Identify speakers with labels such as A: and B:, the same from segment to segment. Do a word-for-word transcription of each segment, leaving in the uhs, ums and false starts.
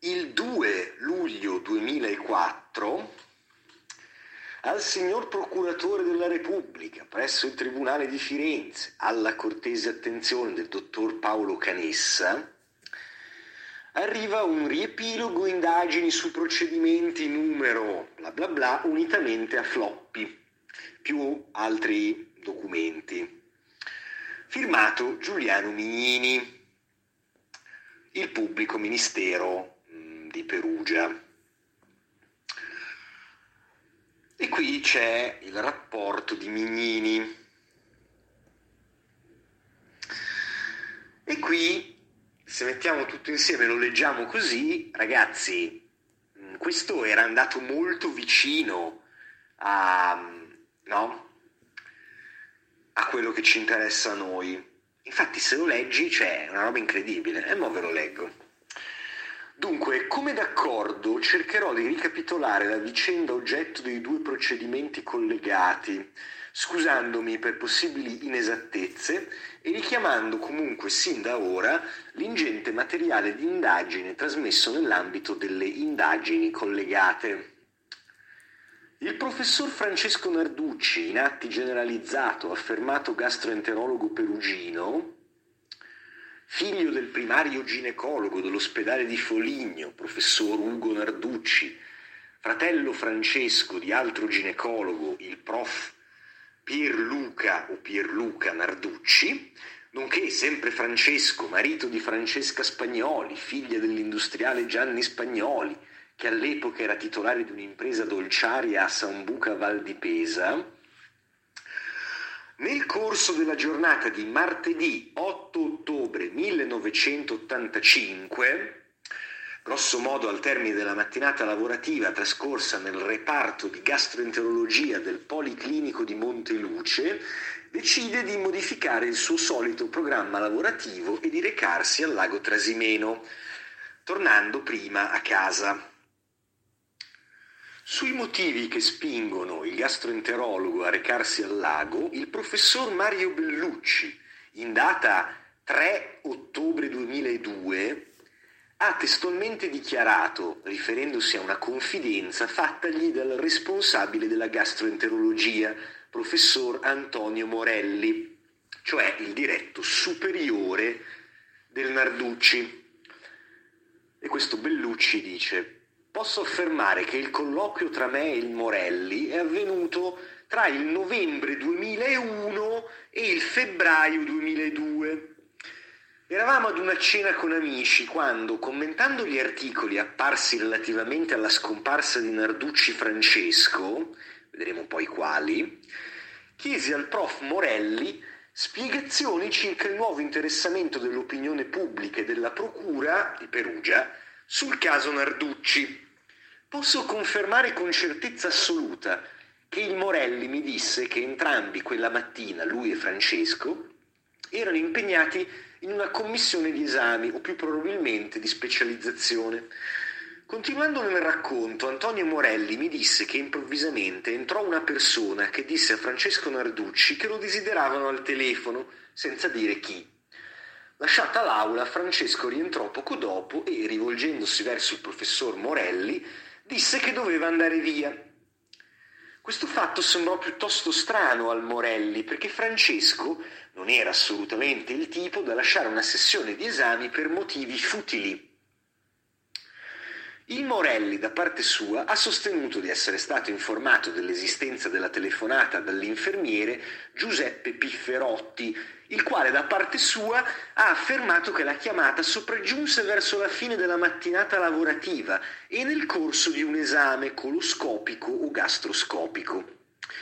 A: Il due luglio duemilaquattro al signor Procuratore della Repubblica presso il Tribunale di Firenze, alla cortese attenzione del dottor Paolo Canessa, arriva un riepilogo indagini su procedimenti numero bla bla bla unitamente a floppy, più altri documenti. Firmato Giuliano Mignini, il pubblico ministero mh, di Perugia. E qui c'è il rapporto di Mignini. E qui, se mettiamo tutto insieme e lo leggiamo così, ragazzi, questo era andato molto vicino a, no? a quello che ci interessa a noi. Infatti, se lo leggi, c'è una roba incredibile. E mo ve lo leggo. Dunque, come d'accordo, cercherò di ricapitolare la vicenda oggetto dei due procedimenti collegati, scusandomi per possibili inesattezze e richiamando comunque sin da ora l'ingente materiale di indagine trasmesso nell'ambito delle indagini collegate. Il professor Francesco Narducci, in atti generalizzato, affermato gastroenterologo perugino, figlio del primario ginecologo dell'ospedale di Foligno, professor Ugo Narducci, fratello Francesco di altro ginecologo, il prof Pierluca o Pierluca Narducci, nonché sempre Francesco, marito di Francesca Spagnoli, figlia dell'industriale Gianni Spagnoli, che all'epoca era titolare di un'impresa dolciaria a Sambuca Val di Pesa, nel corso della giornata di martedì otto ottobre millenovecentottantacinque, grosso modo al termine della mattinata lavorativa trascorsa nel reparto di gastroenterologia del Policlinico di Monteluce, decide di modificare il suo solito programma lavorativo e di recarsi al lago Trasimeno, tornando prima a casa. Sui motivi che spingono il gastroenterologo a recarsi al lago, il professor Mario Bellucci, in data tre ottobre duemiladue, ha testualmente dichiarato, riferendosi a una confidenza fattagli dal responsabile della gastroenterologia, professor Antonio Morelli, cioè il diretto superiore del Narducci. E questo Bellucci dice: posso affermare che il colloquio tra me e il Morelli è avvenuto tra il novembre duemilauno e il febbraio duemiladue. Eravamo ad una cena con amici quando, commentando gli articoli apparsi relativamente alla scomparsa di Narducci Francesco, vedremo poi quali, chiesi al prof Morelli spiegazioni circa il nuovo interessamento dell'opinione pubblica e della procura di Perugia sul caso Narducci. Posso confermare con certezza assoluta che il Morelli mi disse che entrambi quella mattina, lui e Francesco, erano impegnati in una commissione di esami o più probabilmente di specializzazione. Continuando nel racconto, Antonio Morelli mi disse che improvvisamente entrò una persona che disse a Francesco Narducci che lo desideravano al telefono, senza dire chi. Lasciata l'aula, Francesco rientrò poco dopo e, rivolgendosi verso il professor Morelli, disse che doveva andare via. Questo fatto sembrò piuttosto strano al Morelli, perché Francesco non era assolutamente il tipo da lasciare una sessione di esami per motivi futili. Il Morelli, da parte sua, ha sostenuto di essere stato informato dell'esistenza della telefonata dall'infermiere Giuseppe Pifferotti, il quale da parte sua ha affermato che la chiamata sopraggiunse verso la fine della mattinata lavorativa e nel corso di un esame coloscopico o gastroscopico.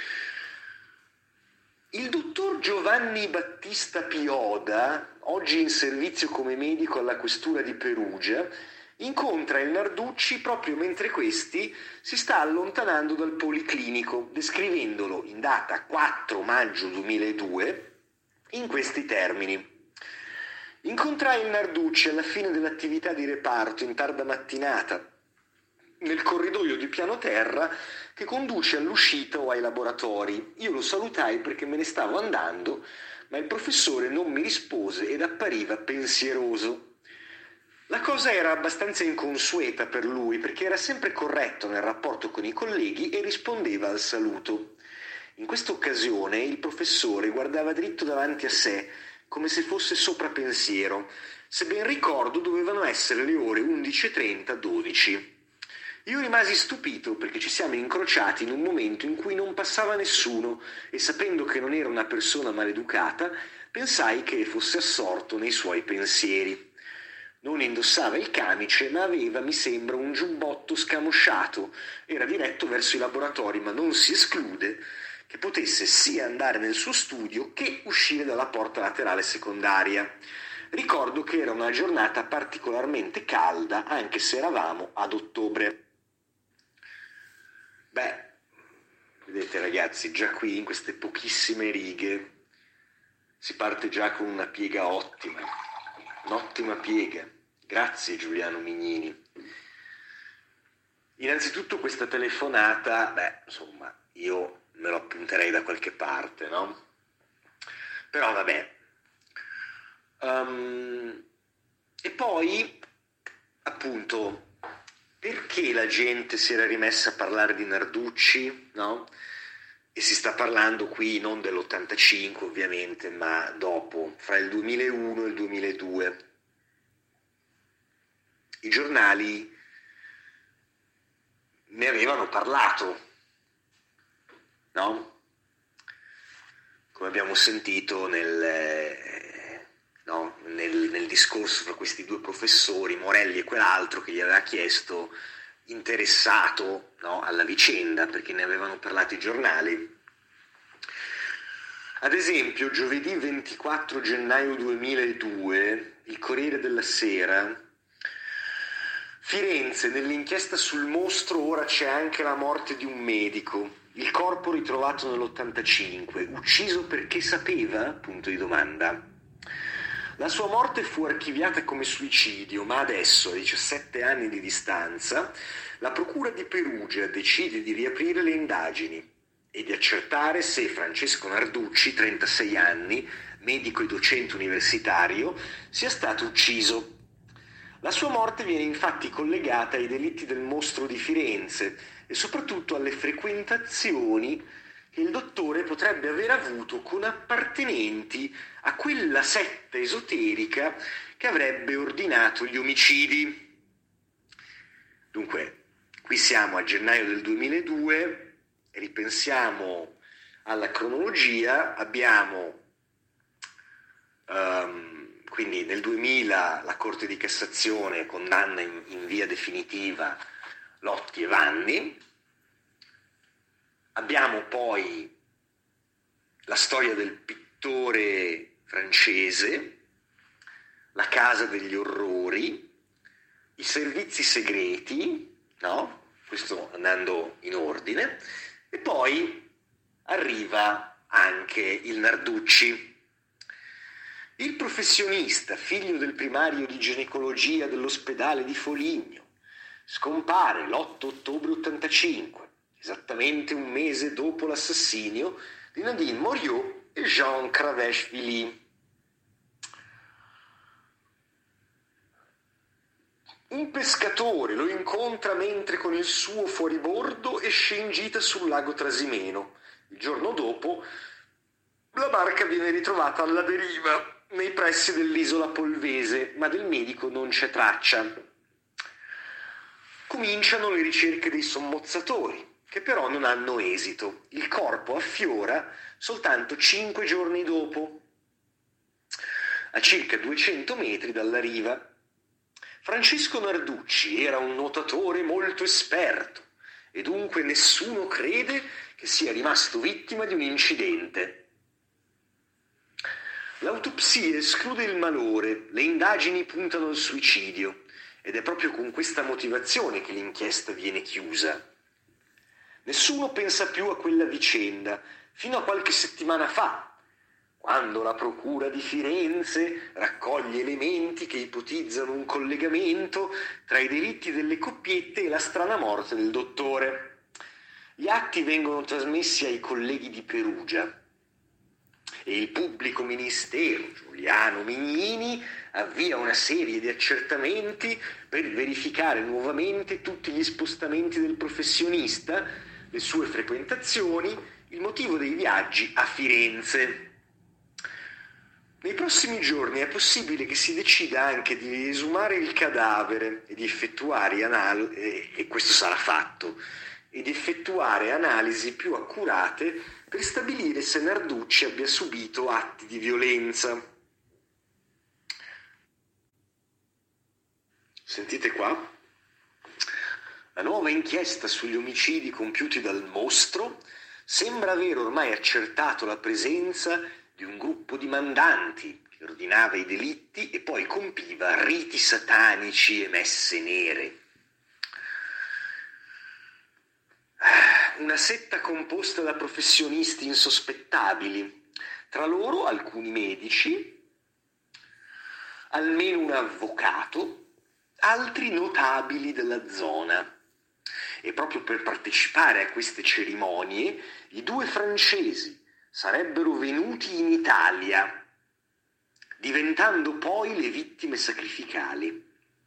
A: Il dottor Giovanni Battista Pioda, oggi in servizio come medico alla questura di Perugia, incontra il Narducci proprio mentre questi si sta allontanando dal Policlinico, descrivendolo in data quattro maggio duemiladue in questi termini. Incontrai il Narducci alla fine dell'attività di reparto in tarda mattinata, nel corridoio di piano terra che conduce all'uscita o ai laboratori. Io lo salutai perché me ne stavo andando, ma il professore non mi rispose ed appariva pensieroso. La cosa era abbastanza inconsueta per lui perché era sempre corretto nel rapporto con i colleghi e rispondeva al saluto. In questa occasione il professore guardava dritto davanti a sé, come se fosse sopra pensiero. Se ben ricordo dovevano essere le ore undici e trenta dodici. Io rimasi stupito perché ci siamo incrociati in un momento in cui non passava nessuno e sapendo che non era una persona maleducata, pensai che fosse assorto nei suoi pensieri. Non indossava il camice, ma aveva, mi sembra, un giubbotto scamosciato. Era diretto verso i laboratori, ma non si esclude che potesse sia andare nel suo studio che uscire dalla porta laterale secondaria. Ricordo che era una giornata particolarmente calda, anche se eravamo ad ottobre. Beh, vedete ragazzi, già qui in queste pochissime righe si parte già con una piega ottima, un'ottima piega. Grazie Giuliano Mignini. Innanzitutto questa telefonata, beh, insomma, io me lo appunterei da qualche parte, no? Però vabbè. Um, e poi, appunto, perché la gente si era rimessa a parlare di Narducci, no? E si sta parlando qui non dell'ottantacinque ovviamente, ma dopo, fra il duemilauno e il duemiladue. I giornali ne avevano parlato, no? Come abbiamo sentito nel, eh, no? nel, nel discorso fra questi due professori, Morelli e quell'altro, che gli aveva chiesto, interessato, no? alla vicenda, perché ne avevano parlato i giornali. Ad esempio, giovedì ventiquattro gennaio duemiladue, il Corriere della Sera: Firenze, nell'inchiesta sul mostro ora c'è anche la morte di un medico. Il corpo ritrovato nell'ottantacinque, ucciso perché sapeva? Punto di domanda. La sua morte fu archiviata come suicidio, ma adesso, a diciassette anni di distanza, la Procura di Perugia decide di riaprire le indagini e di accertare se Francesco Narducci, trentasei anni, medico e docente universitario, sia stato ucciso. La sua morte viene infatti collegata ai delitti del mostro di Firenze e soprattutto alle frequentazioni che il dottore potrebbe aver avuto con appartenenti a quella setta esoterica che avrebbe ordinato gli omicidi. Dunque, qui siamo a gennaio del duemiladue, ripensiamo alla cronologia, abbiamo um, quindi nel duemila la Corte di Cassazione condanna in, in via definitiva Lotti e Vanni. Abbiamo poi la storia del pittore francese, la Casa degli Orrori, i servizi segreti, no? Questo andando in ordine, e poi arriva anche il Narducci. Il professionista, figlio del primario di ginecologia dell'ospedale di Foligno, scompare l'otto ottobre ottantacinque, esattamente un mese dopo l'assassinio di Nadine Moriot e Jean Cravèche-Villy. Un pescatore lo incontra mentre con il suo fuoribordo esce in gita sul lago Trasimeno. Il giorno dopo la barca viene ritrovata alla deriva nei pressi dell'isola Polvese, ma del medico non c'è traccia. Cominciano le ricerche dei sommozzatori, che però non hanno esito. Il corpo affiora soltanto cinque giorni dopo, a circa duecento metri dalla riva. Francesco Narducci era un nuotatore molto esperto e dunque nessuno crede che sia rimasto vittima di un incidente. L'autopsia esclude il malore, le indagini puntano al suicidio ed è proprio con questa motivazione che l'inchiesta viene chiusa. Nessuno pensa più a quella vicenda, fino a qualche settimana fa, quando la Procura di Firenze raccoglie elementi che ipotizzano un collegamento tra i delitti delle coppiette e la strana morte del dottore. Gli atti vengono trasmessi ai colleghi di Perugia. e il pubblico ministero Giuliano Mignini avvia una serie di accertamenti per verificare nuovamente tutti gli spostamenti del professionista, le sue frequentazioni, il motivo dei viaggi a Firenze. Nei prossimi giorni è possibile che si decida anche di esumare il cadavere e di effettuare analisi, e questo sarà fatto, e di effettuare analisi più accurate per stabilire se Narducci abbia subito atti di violenza. Sentite qua? La nuova inchiesta sugli omicidi compiuti dal mostro sembra aver ormai accertato la presenza di un gruppo di mandanti che ordinava i delitti e poi compiva riti satanici e messe nere. Una setta composta da professionisti insospettabili, tra loro alcuni medici, almeno un avvocato, altri notabili della zona. E proprio per partecipare a queste cerimonie, i due francesi sarebbero venuti in Italia, diventando poi le vittime sacrificali.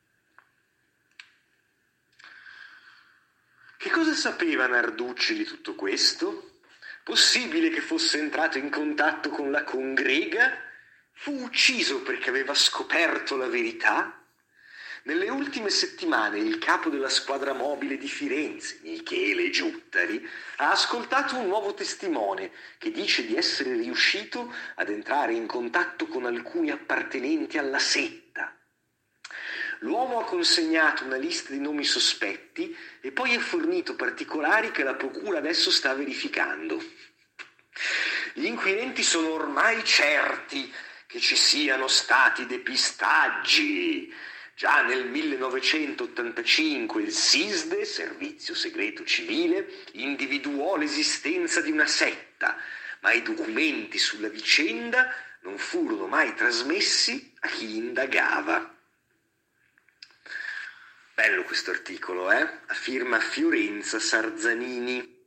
A: Che cosa sapeva Narducci di tutto questo? Possibile che fosse entrato in contatto con la congrega? Fu ucciso perché aveva scoperto la verità? Nelle ultime settimane il capo della squadra mobile di Firenze, Michele Giuttari, ha ascoltato un nuovo testimone che dice di essere riuscito ad entrare in contatto con alcuni appartenenti alla setta. L'uomo ha consegnato una lista di nomi sospetti e poi ha fornito particolari che la procura adesso sta verificando. Gli inquirenti sono ormai certi che ci siano stati depistaggi. Già nel millenovecentottantacinque il SISDE, Servizio Segreto Civile, individuò l'esistenza di una setta, ma i documenti sulla vicenda non furono mai trasmessi a chi indagava. Bello questo articolo, eh? A firma Fiorenza Sarzanini.